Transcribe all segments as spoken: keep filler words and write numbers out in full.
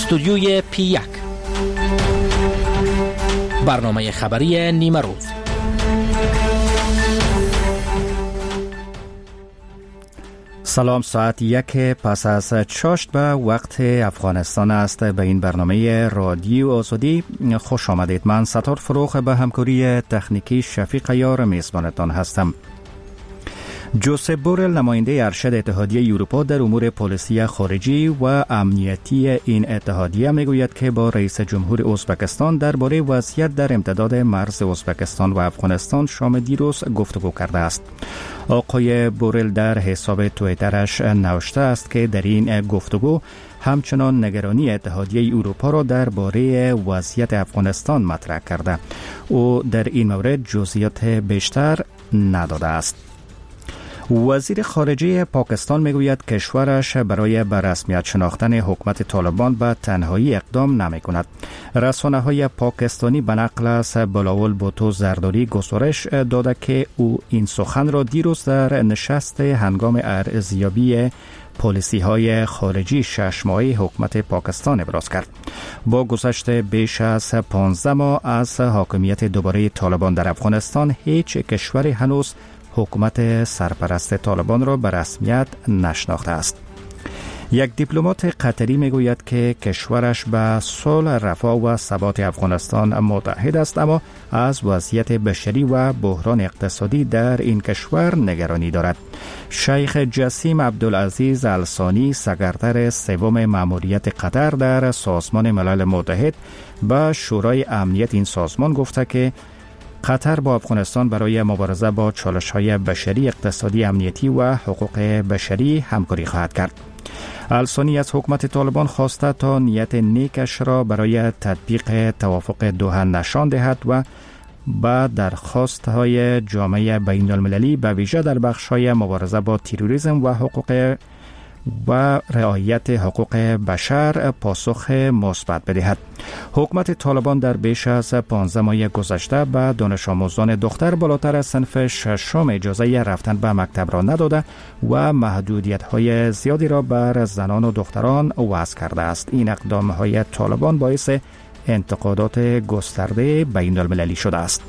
استودیوی پی یک، برنامه خبری نیمه روز. سلام، ساعت یک پس از چاشت به وقت افغانستان است. به این برنامه رادیو آزادی خوش آمدید. من ستار فروخ به همکاری تکنیکی شفیق یار میزبانتان هستم. جوزپ بورل، نماینده ارشد اتحادیه اروپا در امور پالیسی خارجی و امنیتی این اتحادیه، میگوید که با رئیس جمهور ازبکستان درباره وضعیت در امتداد مرز ازبکستان و افغانستان شام دیروز گفتگو کرده است. آقای بورل در حساب توییترش نوشته است که در این گفتگو همچنان نگرانی اتحادیه اروپا را درباره وضعیت افغانستان مطرح کرده. او در این مورد جزئیات بیشتر نداده است. وزیر خارجه پاکستان میگوید کشورش برای به رسمیت شناختن حکومت طالبان به تنهایی اقدام نمی کند. رسانه های پاکستانی به نقل از بلاول بوتو زرداری گزارش داده که او این سخن را دیروز در نشست هنگام ارزیابی پالیسی های خارجی شش ماهه حکومت پاکستان ابراز کرد. با گذشت بیش از پانزده ماه از حاکمیت دوباره طالبان در افغانستان، هیچ کشوری هنوز حکومت سرپرست طالبان را به رسمیت نشناخته است. یک دیپلمات قطری میگوید که کشورش به صلح، رفاه و ثبات افغانستان متحد است، اما از وضعیت بشری و بحران اقتصادی در این کشور نگرانی دارد. شیخ جسیم عبدالعزیز الثانی، سکرتر سوم ماموریت قطر در سازمان ملل متحد، به شورای امنیت این سازمان گفته که قطر با افغانستان برای مبارزه با چالش‌های بشری، اقتصادی، امنیتی و حقوق بشری همکاری خواهد کرد. الثانی از حکومت طالبان خواسته تا نیت نیکش را برای تطبیق توافق دوحه نشان دهد و با درخواست‌های جامعه بین‌المللی به ویژه در بخش‌های مبارزه با تروریسم و حقوق و رعایت حقوق بشر پاسخ مثبت بدهد. حکومت طالبان در بیش از پانزده ماه گذشته به دانش آموزان دختر بالاتر از صنف ششم اجازه رفتن به مکتب را نداده و محدودیت‌های زیادی را بر زنان و دختران وضع کرده است. این اقدام‌های طالبان باعث انتقادات گسترده بین‌المللی شده است.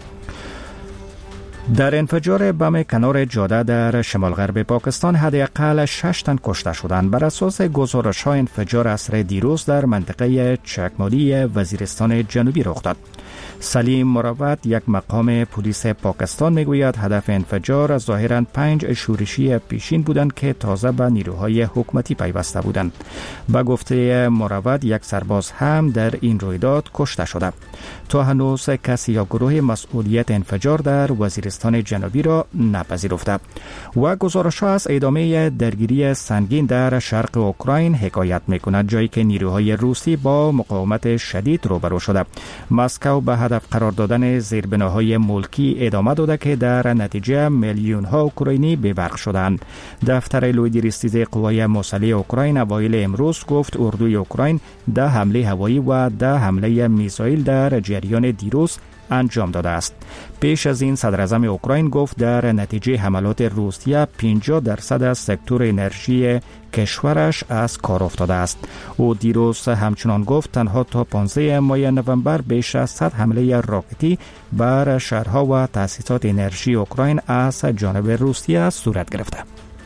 در انفجار بم کنار جاده در شمال غرب پاکستان حداقل شش تن کشته شدند. بر اساس گزارش‌ها انفجار عصر دیروز در منطقه چکمالی وزیرستان جنوبی رخ داد. سلیم مروت، یک مقام پلیس پاکستان، میگوید هدف انفجار ظاهراً پنج شورشی پیشین بودند که تازه به نیروهای حکومتی پیوسته بودند. به گفته مروت، یک سرباز هم در این رویداد کشته شده. تا هنوز کسی یا گروه مسئولیت انفجار در وزیرستان جنوبی را نپذیرفته. و گزارش‌ها از ادامه درگیری سنگین در شرق اوکراین حکایت می‌کند، جایی که نیروهای روسی با مقاومت شدید روبرو شده. مسکو به هدف قرار دادن زیربناهای ملکی ادامه داده که در نتیجه میلیون‌ها اوکراینی بی‌برق شدند. دفتر لوی ریستیز قوای مسلح اوکراین اوایل امروز گفت اردوی اوکراین ده حمله هوایی و ده حمله میزایل در جریان دیروز انجام داده است. پیش از این صدراعظم اوکراین گفت در نتیجه حملات روسیه پنجاه درصد از سکتور انرژی کشورش از کار افتاده است. او دیروز همچنان گفت تنها تا پانزده ماه نوامبر بیش از صد حمله راکتی بر شهرها و تأسیسات انرژی اوکراین از جانب روسیه صورت گرفته.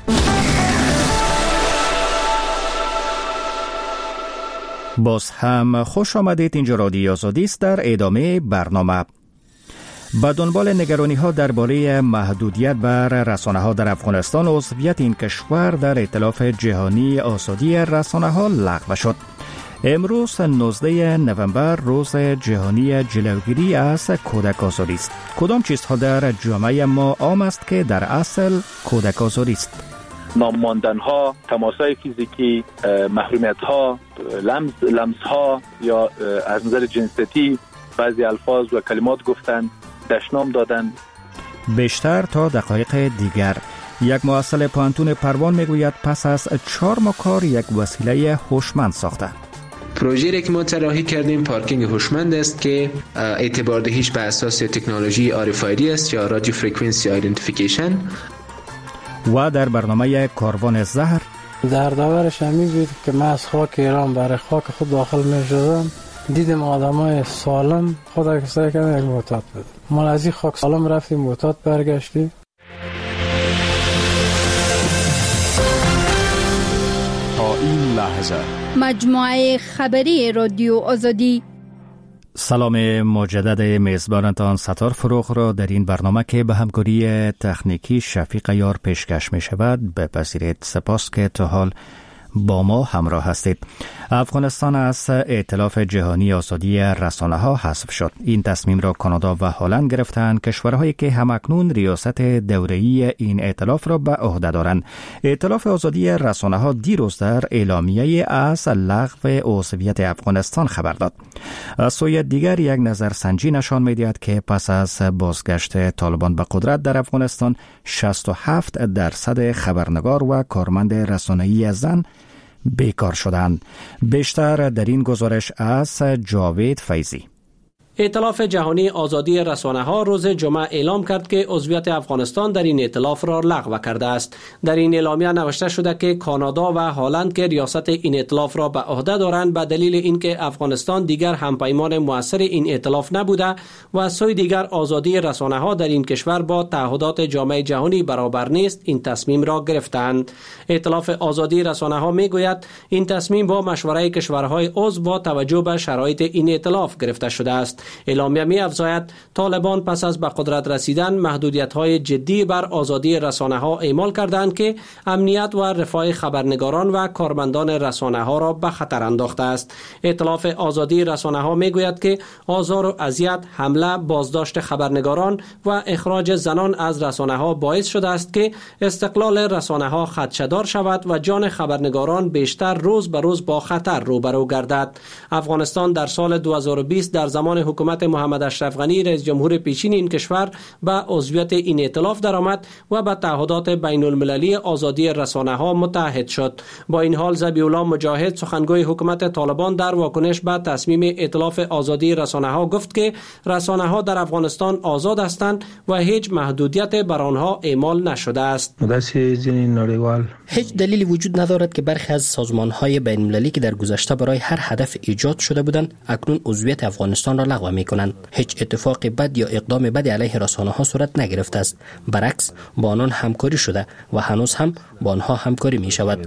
باز هم خوش آمدید. اینجا رادیو آزادی است. در ادامه برنامه به دنبال نگرانی ها درباره محدودیت بر رسانه ها در افغانستان، عضویت این کشور در ائتلاف جهانی آزادی رسانه ها لغو شد. امروز نوزده نوامبر روز جهانی جلوگیری از کودک آزاری است. کدام چیزها در جامعه ما عام است که در اصل کودک آزاری است؟ ناماندن ها، تماسای فیزیکی، محرومیت ها، لمس لمس ها یا از نظر جنسیتی بعضی الفاظ و کلمات گفتن، دشنام دادن. بیشتر تا دقایق دیگر. یک مؤسسه پانتون پروان میگوید پس از چهار ماه کار یک وسیله هوشمند ساخته. پروژه‌ای که ما طراحی کردیم پارکینگ هوشمند است که اعتبار دهیش به اساس تکنولوژی آر اف آی دی است یا رادیو فرکانسی آیدنتیفیکیشن. و در برنامه کاروان زهر دردآورش همی بود که من از خاک ایران برای خاک خود داخل می شدم، دیدم آدمای سالم خدا کسایی کردن یک معتاد بود. ما از این خاک سالم رفتیم معتاد برگشتیم. تا این لحظه مجموعه خبری رادیو آزادی. سلام مجدد میزبانتان ستار فروغ را در این برنامه که به همکاری تکنیکی شفیق یار پیشکش می شود بپذیرید. سپاس که تا حال با ما همراه هستید. افغانستان از ائتلاف جهانی آزادی رسانه ها حذف شد. این تصمیم را کانادا و هلند گرفتند، کشورهایی که همکنون ریاست دوره‌ای این ائتلاف را به عهده دارند. ائتلاف آزادی رسانه ها دیروز در اعلامیه از لغو عضویت افغانستان خبر داد. از سوی دیگر یک نظرسنجی نشان می‌دهد که پس از بازگشت طالبان به قدرت در افغانستان شصت و هفت درصد خبرنگار و کارمند رسانه‌ای زن بیکار شدند. بیشتر در این گزارش از جاوید فیضی. ائتلاف جهانی آزادی رسانه ها روز جمعه اعلام کرد که عضویت افغانستان در این ائتلاف را لغو کرده است. در این اعلامیه نوشته شده که کانادا و هلند که ریاست این ائتلاف را به عهده دارند به دلیل اینکه افغانستان دیگر همپیمان مؤثر این ائتلاف نبوده و از سوی دیگر آزادی رسانه ها در این کشور با تعهدات جامعه جهانی برابر نیست، این تصمیم را گرفتند. ائتلاف آزادی رسانه ها میگوید این تصمیم با مشوره کشورهای عضو با توجه به شرایط این ائتلاف گرفته شده است. اعلامیه می افزاید طالبان پس از به قدرت رسیدن محدودیت‌های جدی بر آزادی رسانه‌ها اعمال کردند که امنیت و رفاه خبرنگاران و کارمندان رسانه‌ها را به خطر انداخته است. ائتلاف آزادی رسانه‌ها میگوید که آزار و اذیت، حمله، بازداشت خبرنگاران و اخراج زنان از رسانه‌ها باعث شده است که استقلال رسانه‌ها خدشه‌دار شود و جان خبرنگاران بیشتر روز به روز با خطر روبرو گردد. افغانستان در سال دو هزار و بیست در زمان حکومت محمد اشرف غنی رئیس جمهور پیشین این کشور به عضویت این ائتلاف درآمد و به تعهدات بین المللی آزادی رسانه ها متحد شد. با این حال ذبیح الله مجاهد سخنگوی حکومت طالبان در واکنش به تصمیم ائتلاف آزادی رسانه ها گفت که رسانه ها در افغانستان آزاد هستند و هیچ محدودیت بر آنها اعمال نشده است. هیچ دلیلی وجود ندارد که برخی از سازمان های بین المللی که در گذشته برای هر هدف ایجاد شده بودند اکنون عضویت افغانستان را لغو می کنند. هیچ اتفاق بد یا اقدام بد علیه رسانه ها صورت نگرفته است. برعکس با آنان همکاری شده و هنوز هم با آنها همکاری می شود.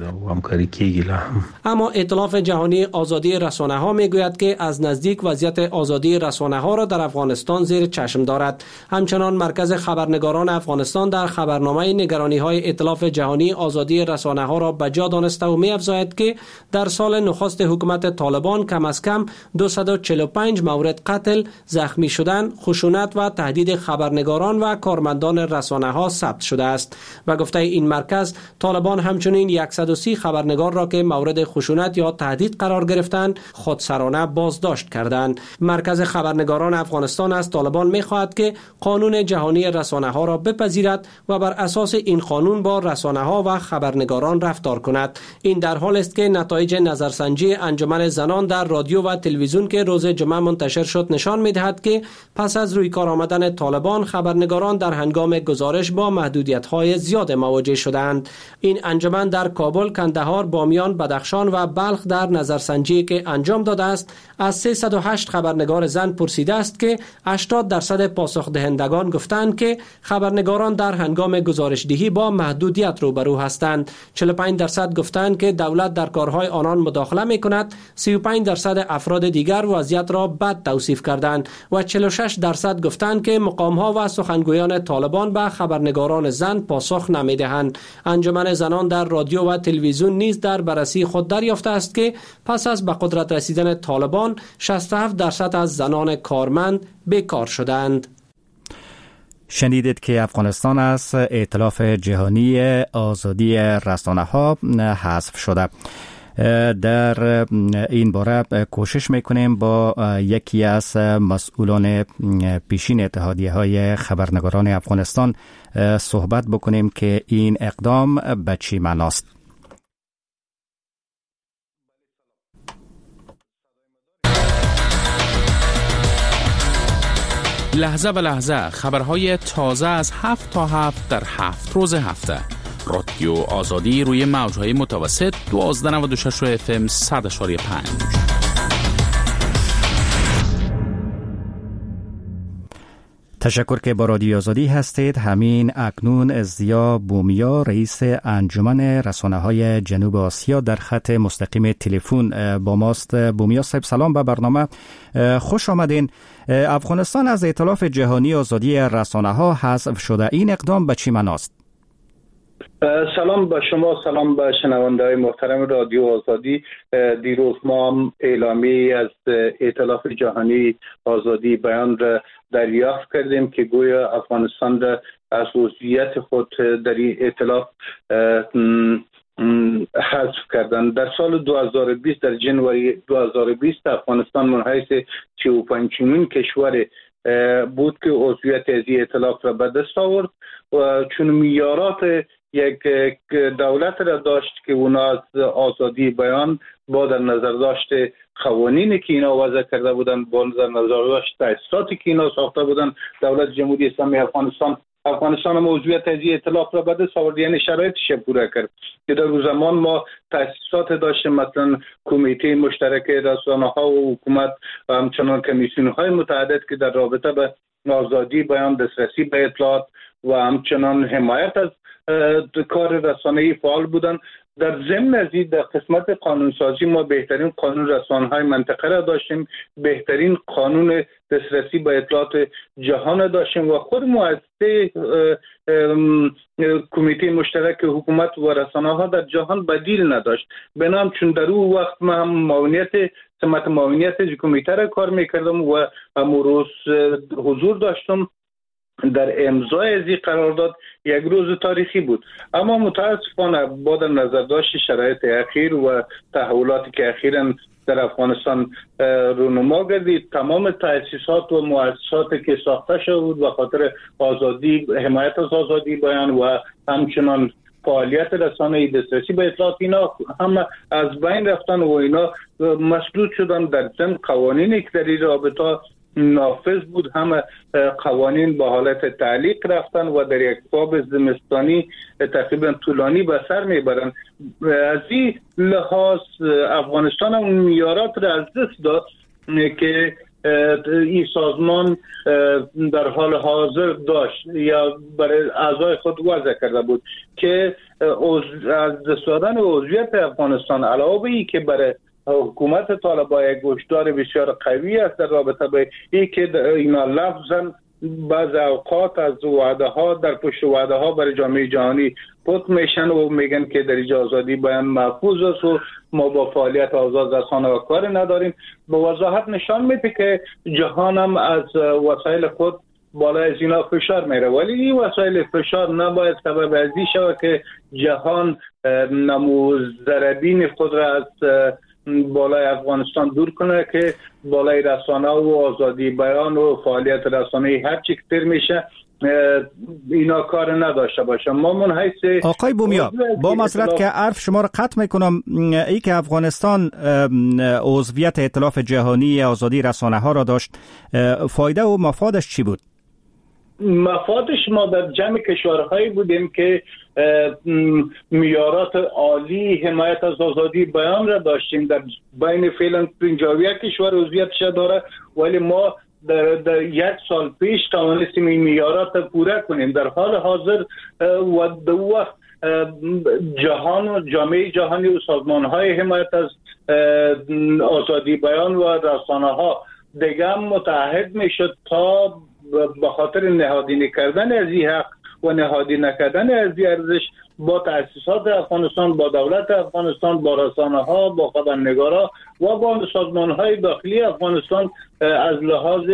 اما ائتلاف جهانی آزادی رسانه ها می گوید که از نزدیک وضعیت آزادی رسانه ها را در افغانستان زیر چشم دارد. همچنان مرکز خبرنگاران افغانستان در خبرنامه نگرانی های ائتلاف جهانی آزادی رسانه ها را به جا دانسته و می افزاید که در سال نخست حکومت طالبان کم از کم دویست و چهل و پنج مورد قتل، زخمی شدن، خشونت و تهدید خبرنگاران و کارمندان رسانه ها ثبت شده است. و گفته این مرکز طالبان همچنین صد و سی خبرنگار را که مورد خشونت یا تهدید قرار گرفتند خودسرانه بازداشت کردند. مرکز خبرنگاران افغانستان از طالبان می‌خواهد که قانون جهانی رسانه ها را بپذیرد و بر اساس این قانون با رسانه ها و خبرنگاران رفتار کند. این در حال است که نتایج نظرسنجی انجمن زنان در رادیو و تلویزیون که روز جمعه منتشر شد نشان می‌دهد که پس از روی کار آمدن طالبان خبرنگاران در هنگام گزارش با محدودیت‌های زیاد مواجه شدند. این انجمن در کابل، کندهار، بامیان، بدخشان و بلخ در نظرسنجی که انجام داده است از سیصد و هشت خبرنگار زن پرسیده است که هشتاد درصد پاسخ دهندگان گفتند که خبرنگاران در هنگام گزارش‌دهی با محدودیت روبرو هستند. چهل و پنج درصد گفتند که دولت در کارهای آنان مداخله می‌کند. سی و پنج درصد افراد دیگر وضعیت را بد توصیف کردند و چهل و شش درصد گفتند که مقام‌ها و سخنگویان طالبان به خبرنگاران زن پاسخ نمی‌دهند. انجمن زنان در رادیو و تلویزیون نیز در بررسی خود دریافته است که پس از به قدرت رسیدن طالبان شصت و هفت درصد از زنان کارمند بیکار شدند. شنیدید که افغانستان از ائتلاف جهانی آزادی رسانه ها حذف شده. در این باره کوشش میکنیم با یکی از مسئولان پیشین اتحادیه های خبرنگاران افغانستان صحبت بکنیم که این اقدام به چی معناست. لحظه به لحظه خبرهای تازه از هفت تا هفت در هفت روز هفته رادیو آزادی روی موج‌های متوسط دوازده نود و شش اف ام صد و پنج. تشکر که با رادیو آزادی هستید. همین اکنون ازدیا بومیا رئیس انجمن رسانه‌های جنوب آسیا در خط مستقیم تلفن با ماست. بومیا صاحب سلام به برنامه، خوش آمدین. افغانستان از ائتلاف جهانی آزادی رسانه‌ها حذف شده، این اقدام به چی معناست؟ سلام به شما، سلام به شنونده‌های محترم رادیو آزادی. دیروز ما اعلامیه از ائتلاف جهانی آزادی بیان را دریافت کردیم که گویا افغانستان را از عضویت خود در این ائتلاف حذف کردن. در سال دو هزار و بیست در جنوری دو هزار و بیست افغانستان من حیث سی و پنجمین کشور بود که عضویت از این ائتلاف را به دست آورد و چون معیارات یک دولت را داشت که اونا از آزادی بیان با در نظر داشت قوانینی که اینا وضع کرده بودن، با در نظر داشت تأسیساتی که اینا ساخته بودن، دولت جمهوری اسلامی افغانستان افغانستان هم عضویت از این ائتلاف را به دست آورد، یعنی شرایطش پورا کرد که در اون زمان ما تأسیسات داشتیم، مثلا کمیته مشترک رسانه‌ها و حکومت و همچنان کمیسیون‌های متعدد که در رابطه به آزادی بیان، دسترسی به اطلاعات و همچنان حمایت از کار رسانه‌ای فعال بودن. در ضمن از این در قسمت قانونسازی ما بهترین قانون رسانه‌های منطقه را داشتیم، بهترین قانون دسترسی به اطلاعات جهان داشتیم و خود مؤسسه کمیته مشترک حکومت و رسانه‌ها در جهان بدیل نداشت. بنام چون در اون وقت ما هم معاونیت سمت معاونیت از کمیته را کار میکردم و امروز حضور داشتم در امضای از این قرارداد. یک روز تاریخی بود، اما متاسفانه با در نظر داشت شرایط اخیر و تحولاتی که اخیراً در افغانستان رونما گردید، تمام تأسیسات و مؤسساتی که ساخته شده بود و خاطر آزادی، حمایت از آزادی بیان و همچنان فعالیت رسانه‌ای، دسترسی به اطلاعات، اینا هم از بین رفتن و اینا مسدود شدن. در ضمن قوانینی که در این رابطه نافذ بود هم قوانین به حالت تعلیق رفتن و در یک باب زمستانی تقریبا طولانی به سر میبرن. از این لحاظ افغانستان هم معیارات را از دست داد که این سازمان در حال حاضر داشت یا برای اعضای خود وضع کرده بود که از دست دادن عضویت افغانستان علاوه بر این که برای حکومت طالبان یک گوشدار بسیار قوی است در رابطه به این که اینا لفظاً بعض اوقات از وعده ها در پشت وعده ها برای جامعه جهانی پت میشن و میگن که در اینجا آزادی بیان محفوظ است و ما با فعالیت آزاد رسانه و کار نداریم. به وضاحت نشان میده که جهان هم از وسایل خود بالای از اینا فشار میره، ولی این وسایل فشار نباید سبب از این شود که جهان نموذربین خود را از بالای افغانستان دور کنه که بالای رسانه و آزادی بیان و فعالیت رسانه‌ای هر چی کتر میشه اینا کار نداشته باشه. ما من حیث آقای بومیا با مسئلت که عرف شما را قطع میکنم، ای که افغانستان عضویت ائتلاف جهانی آزادی رسانه ها را داشت، فایده و مفادش چی بود؟ مفادش ما در جمع کشورهایی بودیم که معیارات عالی حمایت از آزادی بیان را داشتیم. در بین فعلا پنجاه و یک کشور عضویتش داره، ولی ما در, در یک سال پیش توانستیم این معیارات پورا کنیم. در حال حاضر و در وقت جهان و جامعه جهانی و سازمان‌های حمایت از آزادی بیان و رسانه‌ها دیگه هم متحد میشد تا به خاطر نهادی نکردن از این حق و نهادی نکردن از این ارزش با تأسیسات افغانستان، با دولت افغانستان، با رسانه‌ها، با خبرنگارا و با سازمان‌های داخلی افغانستان از لحاظ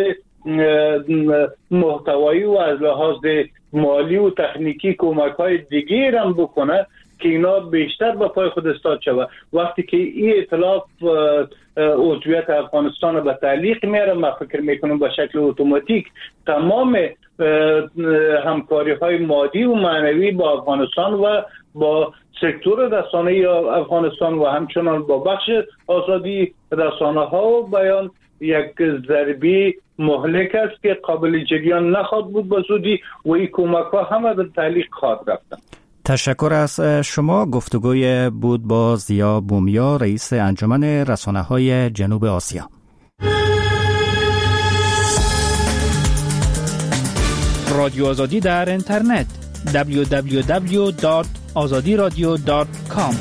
محتوایی و از لحاظ مالی و تکنیکی کمک‌های دیگه هم بکنه که اینا بیشتر به پای خود استاد شود. وقتی که این ائتلاف عضویت افغانستان به تعلیق میاره، من فکر میکنم به شکل اتوماتیک تمام همکاری‌های مادی و معنوی با افغانستان و با سکتور رسانه‌ای افغانستان و همچنان با بخش آزادی رسانه‌ها و بیان یک ضربی مهلک است که قابل جریان نخواهد بود به زودی و این کمک‌ها همه به تعلیق خواهد رفتن. تشکر از شما. گفتگوی بود با زیا بومیا، رئیس انجمن رسانه‌های جنوب آسیا. رادیو آزادی در اینترنت دبلیو دبلیو دبلیو دات آزادی رادیو دات کام.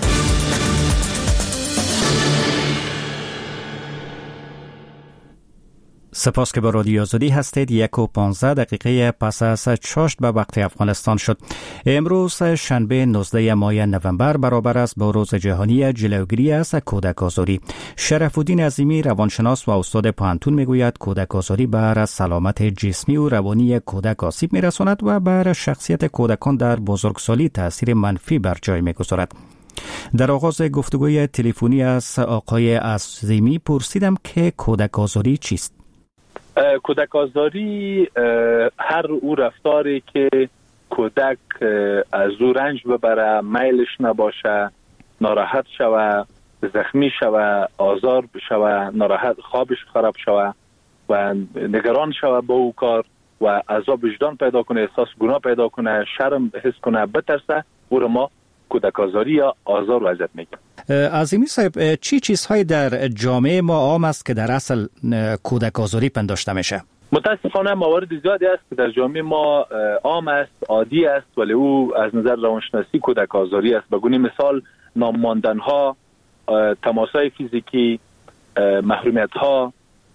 سپاس که با رادیو آزادی هستید. یک و پانزده دقیقه پس از چاشت به وقت افغانستان شد. امروز شنبه نوزده ماه نوامبر برابر است با روز جهانی جلوگیری از کودک آزاری. شرف الدین عظیمی، روانشناس و استاد پانتون، میگوید کودک آزاری بر سلامت جسمی و روانی کودک آسیب میرساند و بر شخصیت کودکان در بزرگسالی تاثیر منفی بر جای میگذارد. در آغاز گفتگوی تلفنی از آقای عظیمی پرسیدم که کودک آزاری چیست؟ کودک آزاری هر او رفتاری که کودک از او رنج ببره، میلش نباشه، ناراحت شوه، زخمی شوه، آزار شوه، ناراحت، خوابش خراب شوه و نگران شوه با او کار و عذاب وجدان پیدا کنه، احساس گناه پیدا کنه، شرم حس کنه، بترسه، او رو ما کودک آزاری یا آزار وضعیت میگیم. عظیمی صاحب، چی چیزهایی در جامعه ما عام است که در اصل کودک آزاری پنداشته میشه؟ متاسفانه موارد زیادی است که در جامعه ما عام است، عادی است، ولی او از نظر روانشناسی کودک آزاری است. به گونه مثال نام ماندن ها، تماسای فیزیکی، محرومیت ها،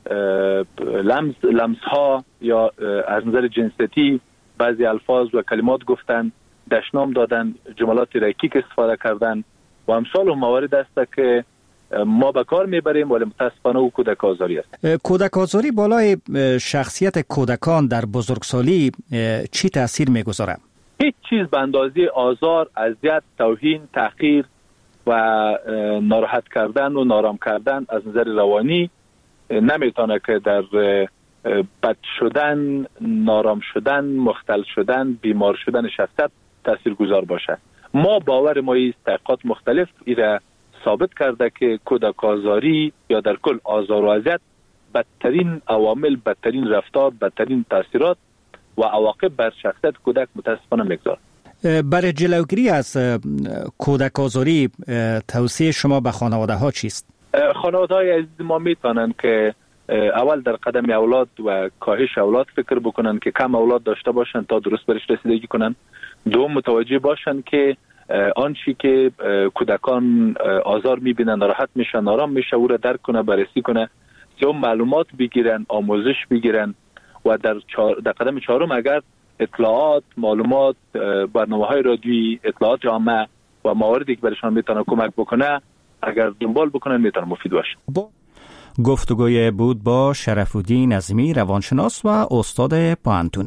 لمس لمس ها یا از نظر جنسیتی بعضی الفاظ و کلمات گفتن، دشنام دادن، جملات رکیک استفاده کردن و امثال و موارد است که ما به کار میبریم ولی متاسفانه او کودک آزاری است. کودک آزاری بالای شخصیت کودکان در بزرگسالی چی تاثیر میگذاره؟ هیچ چیز به اندازه آزار، اذیت، توهین، تحقیر و ناراحت کردن و نارام کردن از نظر روانی نمیتونه که در بد شدن، نارام شدن، مختل شدن، بیمار شدن شخصیت تاثیرگذار باشه. ما باور ما است، تحقیقات مختلف ایره ثابت کرده که کودک آزاری یا در کل آزار و اذیت بدترین عوامل، بدترین رفتار، بدترین تاثیرات و عواقب بر شخصیت کودک متاسفانه میگذارد. برای جلوگیری از کودک آزاری توصیه شما به خانواده ها چیست؟ خانواده های عزیز ما میتونن که اول در قدم اولاد و کاهش اولاد فکر بکنن که کم اولاد داشته باشن تا درست برش رسیدگی کنن. دوم متوجه باشن که آنچی که کودکان آزار میبینن، ناراحت میشن، نارام میشه، او را درک کنه، بررسی کنه. سوم معلومات بگیرن، آموزش بگیرن و در, چار... در قدم چهارم اگر اطلاعات، معلومات، برنامه‌های رادیویی، اطلاعات عامه و مواردی که برشان میتونه کمک بکنه اگر دنبال بکنن میتونه مفید باشه. گفتگوی بود با شرف الدین عظیمی، روانشناس و استاد پانتون.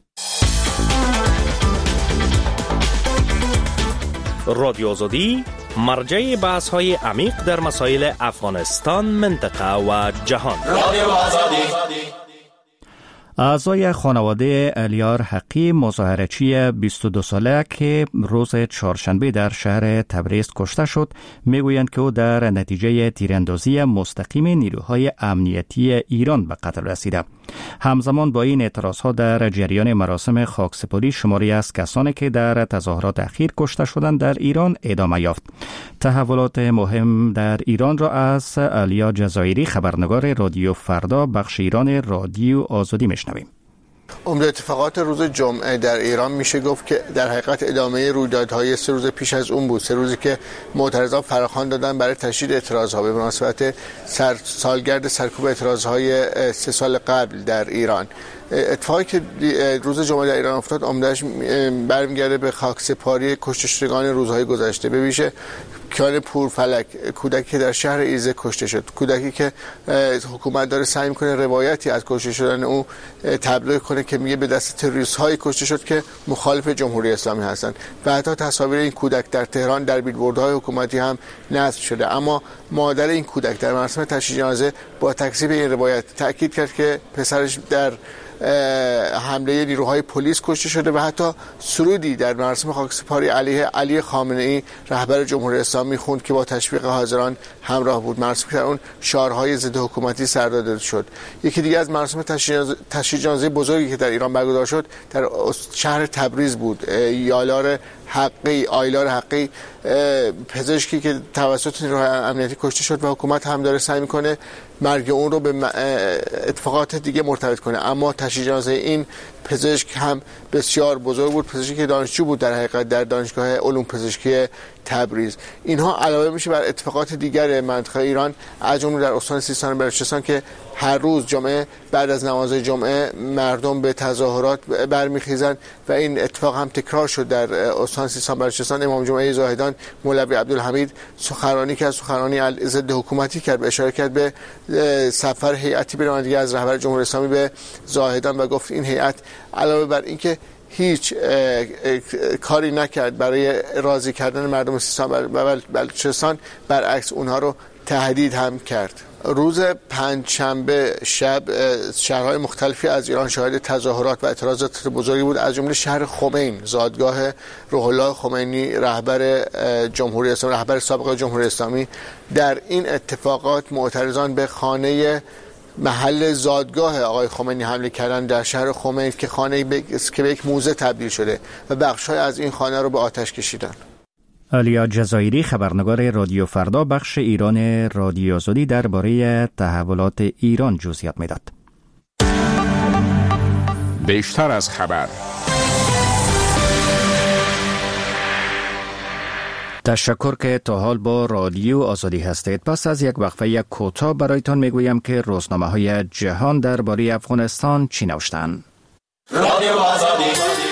رادیو آزادی مرجع بحث‌های عمیق در مسائل افغانستان، منطقه و جهان. رادیو آزادی. اعضای خانواده الیار حقی، مظاهره‌چی بیست و دو ساله که روز چهارشنبه در شهر تبریز کشته شد، میگویند که او در نتیجه تیراندازی مستقیم نیروهای امنیتی ایران به قتل رسیده. همزمان با این اعتراضها در جریان مراسم خاکسپاری شماری از کسانی که در تظاهرات اخیر کشته شدند در ایران ادامه یافت. تحولات مهم در ایران را از علیا جزایری، خبرنگار رادیو فردا بخش ایران رادیو آزادی میشنویم. عمده اتفاقات روز جمعه در ایران میشه گفت که در حقیقت ادامه رویدادهای سه روز پیش از اون بود. سه روزی که معترضان فراخوان دادن برای تشدید اعتراضها به مناسبت سر سالگرد سرکوب اعتراضهای سه سال قبل در ایران. اتفاقی که روز جمعه در ایران افتاد عمده‌اش برمیگرده به خاکسپاری کشته شدگان روزهای گذشته، به ویژه کیان پورفلک، کودکی که در شهر ایزه کشته شد، کودکی که حکومت داره سعی میکنه روایتی از کشته شدن او تبلیغ کنه که میگه به دست تروریست‌هایی کشته شد که مخالف جمهوری اسلامی هستند و حتی تصاویر این کودک در تهران در بیلبوردهای حکومتی هم نصب شده. اما مادر این کودک در مراسم تشییع جنازه با تکذیب این روایت تاکید کرد که پسرش در حمله نیروهای پلیس کشته شده و حتی سرودی در مراسم خاکسپاری علیه علی خامنه‌ای رهبر جمهوری اسلامی خوند که با تشویق حاضران همراه بود. مراسمی که در اون شعارهای ضد حکومتی سر داده شد. یکی دیگه از مراسم تشییع جنازه بزرگی که در ایران برگزار شد در شهر تبریز بود. یالار حقی، آیلار حقی، پزشکی که توسط نیروهای امنیتی کشته شد و حکومت هم داره سعی میکنه مرگ اون رو به اتفاقات دیگه مرتبط کنه. اما تشییع جنازه این پزشک هم بسیار بزرگ بود، پزشکی که دانشجو بود در حقیقت در دانشگاه علوم پزشکی تبریز. اینها علاوه میشه بر اتفاقات دیگر منطقه ایران، از جمله در استان سیستان و بلوچستان که هر روز جمعه بعد از نماز جمعه مردم به تظاهرات برمیخیزند و این اتفاق هم تکرار شد در استان سیستان و بلوچستان. امام جمعه زاهدان مولوی عبدالحمید سخنرانی که از سخنرانی ضد حکومتی کرد، به اشاره کرد به سفر هیئتی به رانندگی از رهبر جمهوری اسلامی به زاهدان و گفت این هیئت علاوه بر اینکه هیچ کاری نکرد برای راضی کردن مردم سیستان و بلوچستان، برعکس اونها رو تهدید هم کرد. روز پنجشنبه شب شهرهای مختلفی از ایران شاهد تظاهرات و اعتراضات بزرگی بود، از جمله شهر خمین، زادگاه روح الله خمینی رهبر جمهوری اسلامی، رهبر سابق جمهوری اسلامی. در این اتفاقات معترضان به خانه محل زادگاه آقای خمینی حمله کردن در شهر خمین که خانه‌ای که به یک موزه تبدیل شده و بخش‌های از این خانه رو به آتش کشیدن. علیا جزایری، خبرنگار رادیو فردا بخش ایران رادیو آزادی، درباره تحولات ایران جزئیات میداد. بیشتر از خبر. تشکر که تا حال با رادیو آزادی هستید. پس از یک وقفه کوتاه برایتان میگویم که روزنامه‌های جهان درباره افغانستان چی نوشتند. رادیو آزادی.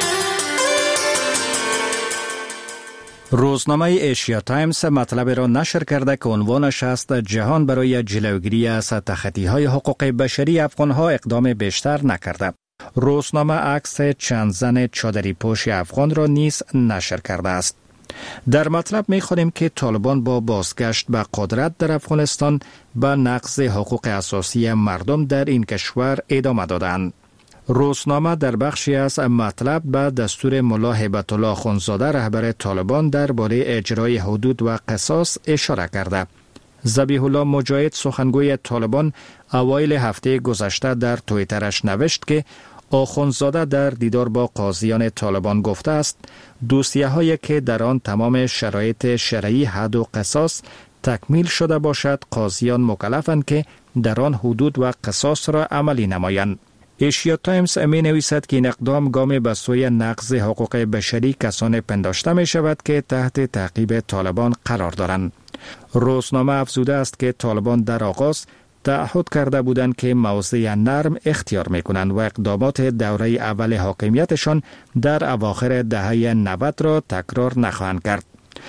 روزنامه ایشیا تایمز مطلب را نشر کرده که عنوانش است جهان برای جلوگیری از تخطی‌های حقوق بشری افغان‌ها اقدام بیشتر نکرده. روزنامه عکس چند زن چادری پوش افغان را نیز نشر کرده است. در مطلب می‌خوانیم که طالبان با بازگشت به قدرت در افغانستان به نقض حقوق اساسی مردم در این کشور ادامه دادند. روزنامه در بخشی از مطلب به دستور ملا هیبت الله اخوندزاده رهبر طالبان درباره اجرای حدود و قصاص اشاره کرده. ذبیح الله مجاهد سخنگوی طالبان اوایل هفته گذشته در توییترش نوشت که اخوندزاده در دیدار با قاضیان طالبان گفته است دوسیه هایی که در آن تمام شرایط شرعی حد و قصاص تکمیل شده باشد قاضیان مکلفند که در آن حدود و قصاص را عملی نمایند. ایشیا تایمز می نویسد که این اقدام گام به سوی نقض حقوق بشری کسان پنداشته می شود که تحت تعقیب طالبان قرار دارند. روزنامه افزوده است که طالبان در آغاز تعهد کرده بودند که موضع نرم اختیار می کنند و اقدامات دوره اول حاکمیتشان در اواخر دهه نود را تکرار نخواهند کرد.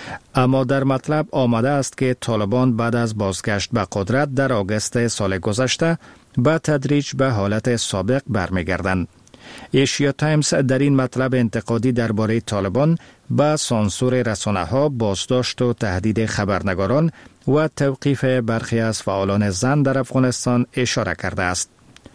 اما در مطلب آمده است که طالبان بعد از بازگشت به قدرت در آگوست سال گذشته به تدریج به حالت سابق برمیگردند. ایشیا تایمز در این مطلب انتقادی درباره طالبان به سانسور رسانه‌ها، بازداشت و تهدید خبرنگاران و توقیف برخی از فعالان زن در افغانستان اشاره کرده است.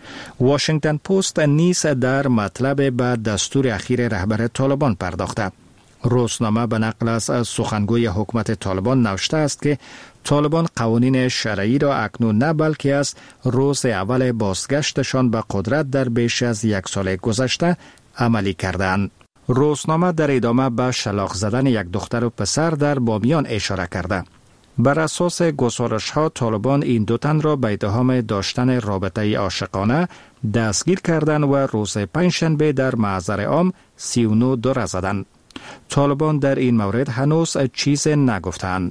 واشنگتن پست نیز در مطلب به دستور اخیر رهبر طالبان پرداخته. روزنامه به نقل از سخنگوی حکومت طالبان نوشته است که طالبان قوانین شرعی را اکنون نه بلکه از روز اول بازگشتشان به قدرت در بیش از یک سال گذشته عملی کردند. روزنامه در ادامه به شلاق زدن یک دختر و پسر در بامیان اشاره کرده. بر اساس گزارش‌ها طالبان این دو تن را به اتهام داشتن رابطه عاشقانه دستگیر کردند و روز پنجشنبه در محضر عام سی و نه دره زدند. طالبان در این مورد هنوز چیز نگفتند.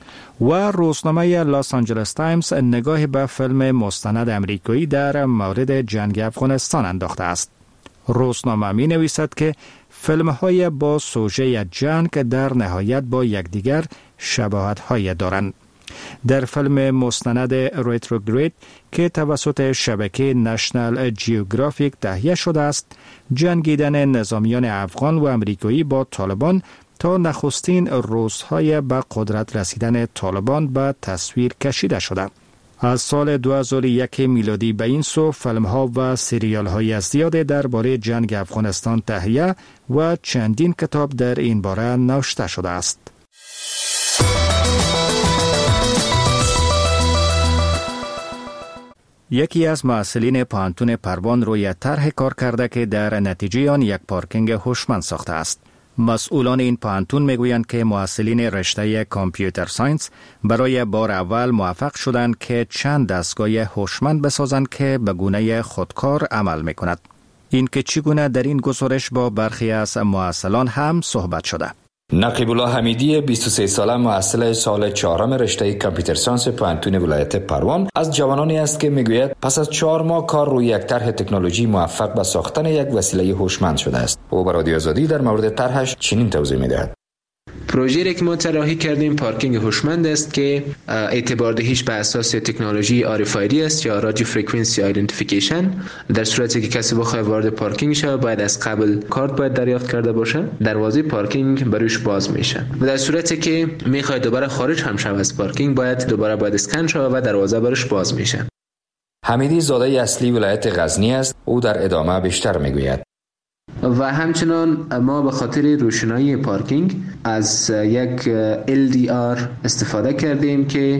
و روزنامه لاس آنجلس تایمز نگاه به فیلم مستند امریکایی در مورد جنگ افغانستان انداخته است. روزنامه می نویسد که فیلم های با سوژه جنگ در نهایت با یکدیگر شباهت های دارند. در فیلم مستند ریتروگرید که توسط شبکه نشنال جیوگرافیک تهیه شده است، جنگیدن نظامیان افغان و امریکایی با طالبان تا نخستین روزهای به قدرت رسیدن طالبان به تصویر کشیده شده. از سال دو هزار و یک میلادی به این سو فیلم ها و سریال های زیاد درباره جنگ افغانستان تهیه و چندین کتاب در این باره نوشته شده است. یکی از مسئولین پانتون پروان روی طرح کار کرده که در نتیجه آن یک پارکینگ هوشمند ساخته است. مسئولان این پانتون میگویند که محصلین رشته کامپیوتر ساینس برای بار اول موفق شدند که چند دستگاه هوشمند بسازند که به گونه خودکار عمل میکند. این که چگونه در این گزارش با برخی از محصلان هم صحبت شده. نقیب الله حمیدی بیست و سه ساله محصل سال چهارم رشته کامپیوتر ساینس پانتون ولایت پروان از جوانانی است که میگوید پس از چهار ماه کار روی یک طرح تکنولوژی موفق به ساختن یک وسیله هوشمند شده است. او به رادیو آزادی در مورد طرحش چنین توضیح میدهد. پروژه‌ای که ما طراحی کردیم پارکینگ هوشمند است که اعتبار دهیش به اساس تکنولوژی آر اف آی دی است یا رادیو فرکانسی آیدنتیفیکیشن. در صورتی که کسی بخواد وارد پارکینگ شه باید از قبل کارت باید دریافت کرده باشه، دروازه پارکینگ بروش باز میشه و در صورتی که میخواد دوباره خارج هم شه از پارکینگ باید دوباره باید اسکن شه و دروازه برش باز میشه. حمیدی زاده اصلی ولایت غزنی است. او در ادامه بیشتر میگوید. و همچنان ما به خاطر روشنایی پارکینگ از یک ال دی آر استفاده کردیم که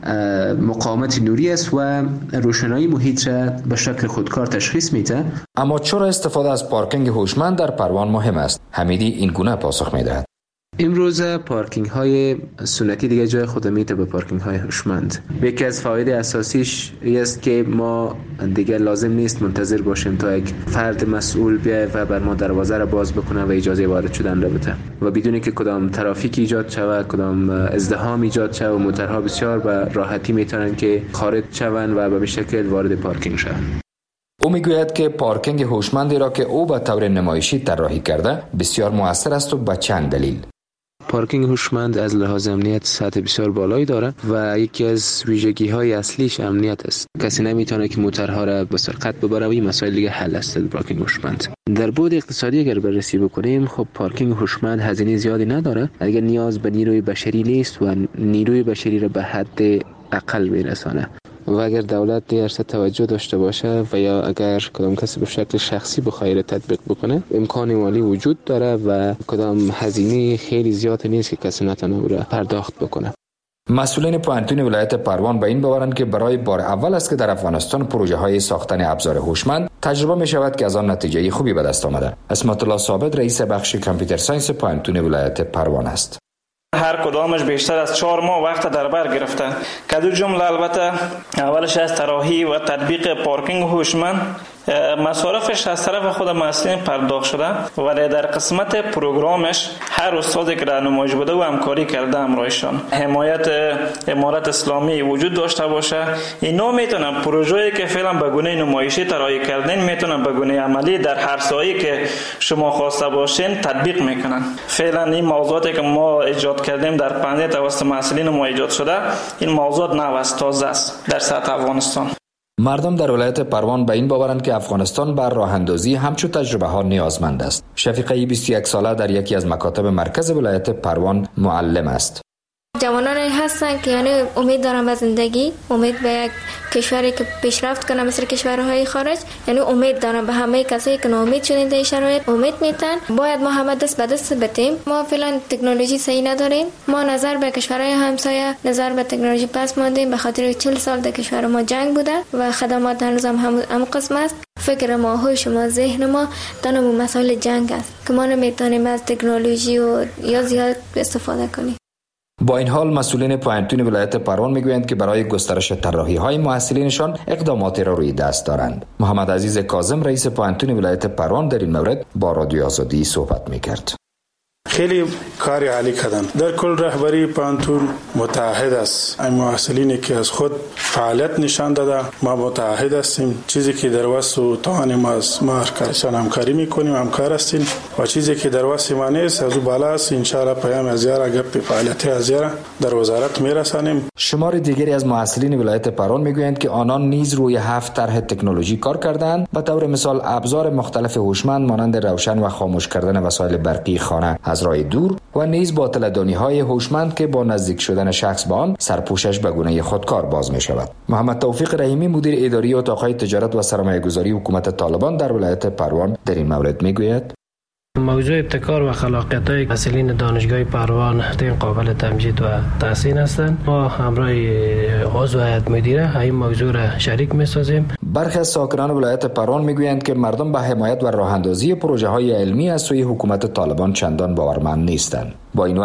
مقاومت نوری است و روشنایی محیط را به شکل خودکار تشخیص میده. اما چرا استفاده از پارکینگ هوشمند در پروان مهم است؟ حمیدی این گونه پاسخ میدهد. امروز پارکینگ های سنتی دیگه جای خود میده به پارکینگ های هوشمند. یکی از فواید اساسیش است که ما دیگه لازم نیست منتظر باشیم تا یک فرد مسئول بیاید و بر ما دروازه را باز بکنه و اجازه وارد شدن را بده و بدون که کدام ترافیک ایجاد شود، کدام ازدحام ایجاد شود و موتورها بسیار به راحتی میتونن که خارج شوند و به شکل وارد پارکینگ شوند. او میگوید که پارکینگ هوشمندی را که او به طور نمایشی طراحی کرده بسیار مؤثر است و به چند دلیل. پارکینگ هوشمند از لحاظ امنیت سطح بسیار بالایی داره و یکی از ویژگی‌های اصلیش امنیت است. کسی نمیتونه که موتورها را به سرقت ببره و این مسائل دیگه حل است. پارکینگ هوشمند در بعد اقتصادی اگر بررسی بکنیم، خب پارکینگ هوشمند هزینه زیادی نداره. اگر نیاز به نیروی بشری نیست و نیروی بشری را به حد اقل میرسانه و اگر دولت درست توجه داشته باشه و یا اگر کدام کسی به شکل شخصی بخواد تطبیق بکنه، امکان مالی وجود داره و کدام هزینه خیلی زیاد نیست که کسی نتونه اون را پرداخت بکنه. مسئولین پانتون ولایت پروان به این باورند که برای بار اول است که در افغانستان پروژه های ساختن ابزار هوشمند تجربه می شود که از آن نتیجه خوبی به دست آمده. اسمت الله ثابت رئیس بخش کامپیوتر ساینس پانتون ولایت پروان است. هر کدامش بیشتر از چهار ماه وقت در بر گرفته که دو جمله البته اولش از طراحی و تطبیق پارکینگ هوشمند مصارفش از طرف خود مسئولین پرداخت شده، ولی در قسمت پروگرامش هر استادی که راهنمایی بوده و همکاری کرده همراهشان حمایت امارت اسلامی وجود داشته باشه. اینا میتونن پروژه‌ای که فعلا به گونه نمایشی طراحی کردن میتونن به گونه عملی در هر سایه‌ای که شما خواسته باشین تطبیق میکنن. فعلا این موضوعاتی که ما ایجاد کردیم در پنجه توسط مسئولین ما ایجاد شده، این موضوعات نو است، تازه است در سطح افغانستان. مردم در ولایت پروان به این باورند که افغانستان بر راه اندازی همچون تجربه ها نیازمند است. شفیقه بیست و یک ساله در یکی از مکاتب مرکز ولایت پروان معلم است. جوانانی هستن که یعنی امید دارن به زندگی، امید به یک کشوری که پیشرفت کنه مثل کشورهای خارج، یعنی امید دارن به همه کسایی که ناامید شدن در شرایط امید میتن. باید ما همه دست به دست بدیم. ما فعلا تکنولوژی صحیح نداریم. ما نظر به کشورهای همسایه نظر به تکنولوژی پس ماندیم به خاطر چهل سال در کشور ما جنگ بوده و خدمات هنوز هم هم قسم است. فکر ما، هوش ما، ذهن ما تنها مسائل جنگ است که ما نمیتونیم از تکنولوژی و یا زیاد استفاده کنیم. با این حال مسئولین پانتون ولایت پروان میگویند که برای گسترش طراحی های محصلینشان اقداماتی را روی دست دارند. محمد عزیز کاظم رئیس پانتون ولایت پروان در این مورد با رادیو آزادی صحبت میکرد. خیلی کاری عالی کردن. در کل رهبری پانتون متحد است. این محصلینی که از خود فعالیت نشان داده ما متحد هستیم. چیزی که در وسط و توان ما است ما کارشان همکاری میکنیم، همکار هستیم و چیزی که در وسط ما نیست از او بالا است. ان شاء الله پیام ازیار گپ فعالیت ازیار در وزارت میرسانیم. شمار دیگری از محصلین ولایت پروان میگویند که آنان نیز روی هفت طرح تکنولوژی کار کردند. به طور مثال ابزار مختلف هوشمند مانند روشن و خاموش کردن وسایل برقی خانه از راه دور و نیز با تله‌دانی‌های هوشمند که با نزدیک شدن شخص به آن سرپوشش به گونه خودکار باز می شود. محمد توفیق رحیمی مدیر اداری اتاق‌های تجارت و سرمایه‌گذاری حکومت طالبان در ولایت پروان در این مورد میگوید: موضوع ابتکار و خلاقیت‌های محصلین دانشگاه پروان این قابل تمجید و تحسین هستند. ما همراه عضو هیئت مدیره این موضوع را شریک می‌سازیم. برخی از ساکنان ولایت پران میگویند که مردم به حمایت و راه اندازی پروژه های علمی از سوی حکومت طالبان چندان باورمند نیستند. با این